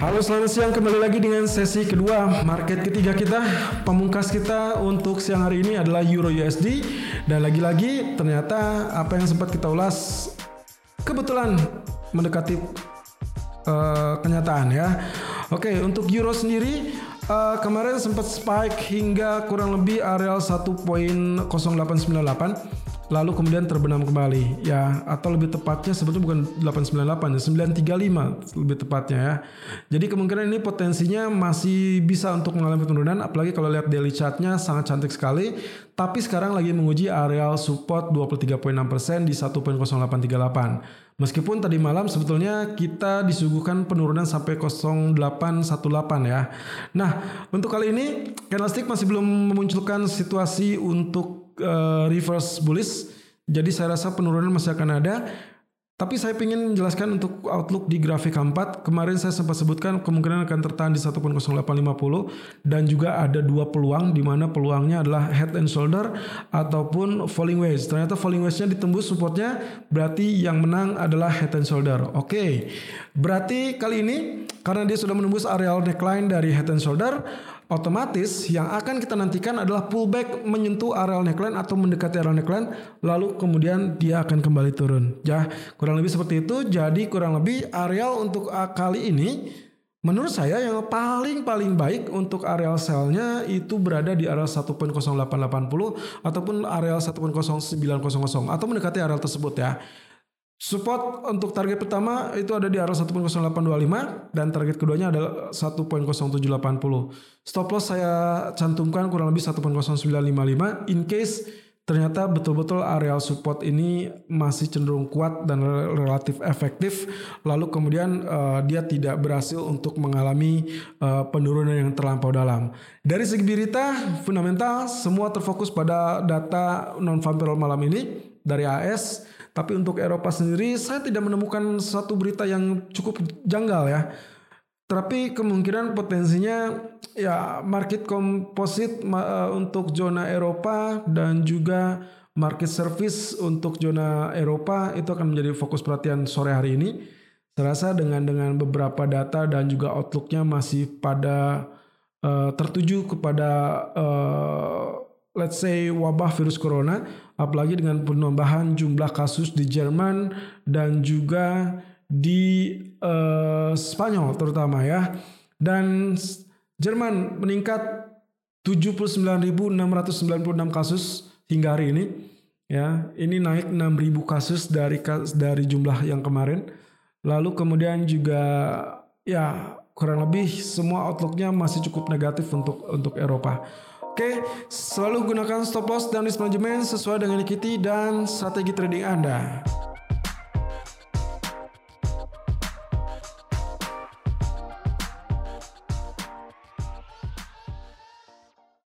Halo, selamat siang, kembali lagi dengan sesi kedua market ketiga kita. Pamungkas kita untuk siang hari ini adalah Euro USD. Dan lagi-lagi ternyata apa yang sempat kita ulas kebetulan mendekati kenyataan ya. Oke, untuk Euro sendiri kemarin sempat spike hingga kurang lebih areal 1.0898, lalu kemudian terbenam kembali ya, atau lebih tepatnya sebetulnya bukan 898 ya, 935 lebih tepatnya ya. Jadi kemungkinan ini potensinya masih bisa untuk mengalami penurunan, apalagi kalau lihat daily chartnya sangat cantik sekali. Tapi sekarang lagi menguji areal support 23.6% di 1.0838. Meskipun tadi malam sebetulnya kita disuguhkan penurunan sampai 0.818 ya. Nah, untuk kali ini candlestick masih belum memunculkan situasi untuk reverse bullish. Jadi saya rasa penurunan masih akan ada. Tapi saya ingin menjelaskan untuk outlook di grafik 4. Kemarin saya sempat sebutkan kemungkinan akan tertahan di 1.0850 dan juga ada dua peluang, di mana peluangnya adalah head and shoulder ataupun falling wedge. Ternyata falling wedge-nya ditembus supportnya, berarti yang menang adalah head and shoulder. Oke. Berarti kali ini karena dia sudah menembus areal neckline dari head and shoulder, otomatis yang akan kita nantikan adalah pullback menyentuh areal neckline atau mendekati areal neckline, lalu kemudian dia akan kembali turun. Ya, kurang lebih seperti itu. Jadi kurang lebih areal untuk kali ini menurut saya yang paling baik untuk areal sell-nya itu berada di areal 1.0880 ataupun areal 1.0900 atau mendekati areal tersebut ya. Support untuk target pertama itu ada di area 1.0825 dan target keduanya adalah 1.0780. Stop loss saya cantumkan kurang lebih 1.0955 in case ternyata betul-betul areal support ini masih cenderung kuat dan relatif efektif, lalu kemudian dia tidak berhasil untuk mengalami penurunan yang terlampau dalam. Dari segi berita fundamental semua terfokus pada data non-farm payroll malam ini dari AS. Tapi untuk Eropa sendiri saya tidak menemukan satu berita yang cukup janggal ya. Tapi kemungkinan potensinya ya market composite untuk zona Eropa dan juga market service untuk zona Eropa itu akan menjadi fokus perhatian sore hari ini. Saya rasa dengan beberapa data dan juga outlooknya masih pada tertuju kepada let's say wabah virus corona, apalagi dengan penambahan jumlah kasus di Jerman dan juga di Spanyol terutama ya. Dan Jerman meningkat 79.696 kasus hingga hari ini ya. Ini naik 6.000 kasus dari jumlah yang kemarin. Lalu kemudian juga ya kurang lebih semua outlooknya masih cukup negatif untuk Eropa. Oke, selalu gunakan stop loss dan risk management sesuai dengan equity dan strategi trading Anda.